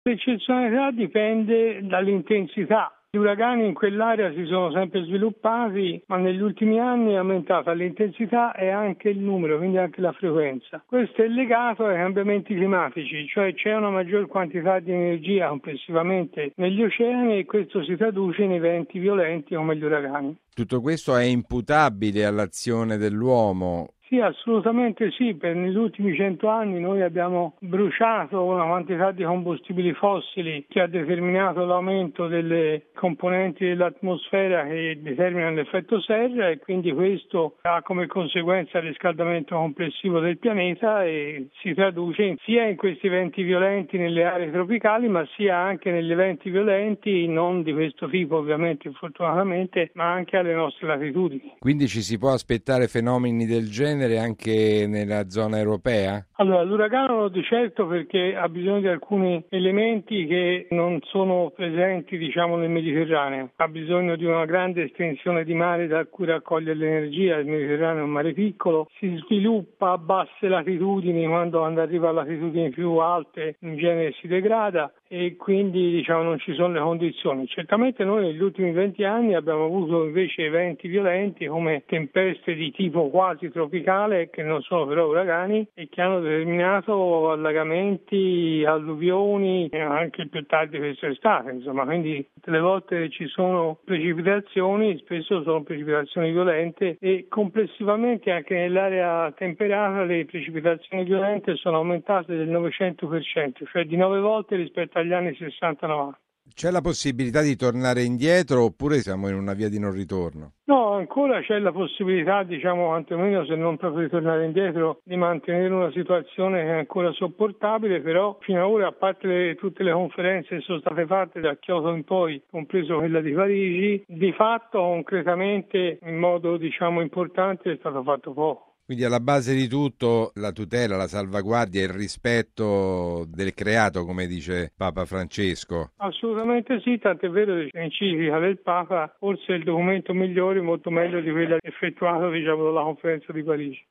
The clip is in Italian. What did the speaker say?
L'eccezionalità dipende dall'intensità. Gli uragani in quell'area si sono sempre sviluppati, ma negli ultimi anni è aumentata l'intensità e anche il numero, quindi anche la frequenza. Questo è legato ai cambiamenti climatici, cioè c'è una maggior quantità di energia complessivamente negli oceani e questo si traduce in eventi violenti come gli uragani. Tutto questo è imputabile all'azione dell'uomo. Sì, assolutamente sì. Negli ultimi 100 anni noi abbiamo bruciato una quantità di combustibili fossili che ha determinato l'aumento delle componenti dell'atmosfera che determinano l'effetto serra e quindi questo ha come conseguenza il riscaldamento complessivo del pianeta e si traduce sia in questi eventi violenti nelle aree tropicali ma sia anche negli eventi violenti non di questo tipo ovviamente fortunatamente ma anche alle nostre latitudini. Quindi ci si può aspettare fenomeni del genere anche nella zona europea? Allora, l'uragano non di certo perché ha bisogno di alcuni elementi che non sono presenti, nel Mediterraneo. Ha bisogno di una grande estensione di mare da cui raccogliere l'energia. Il Mediterraneo è un mare piccolo, si sviluppa a basse latitudini, quando arriva a latitudini più alte in genere si degrada e quindi non ci sono le condizioni. Certamente noi negli ultimi 20 anni abbiamo avuto invece eventi violenti come tempeste di tipo quasi tropicale che non sono però uragani e che hanno determinato allagamenti, alluvioni anche più tardi quest'estate, quindi tutte le volte che ci sono precipitazioni spesso sono precipitazioni violente e complessivamente anche nell'area temperata le precipitazioni violente sono aumentate del 900%, cioè di 9 volte rispetto agli anni 60-90. C'è la possibilità di tornare indietro oppure siamo in una via di non ritorno? No, ancora c'è la possibilità, quantomeno se non proprio di tornare indietro, di mantenere una situazione che è ancora sopportabile, però fino ad ora, a parte tutte le conferenze che sono state fatte da Kyoto in poi, compreso quella di Parigi, di fatto concretamente in modo importante è stato fatto poco. Quindi alla base di tutto la tutela, la salvaguardia e il rispetto del creato, come dice Papa Francesco. Assolutamente sì, tant'è vero che l'enciclica del Papa forse è il documento migliore, molto meglio di quella effettuata dalla conferenza di Parigi.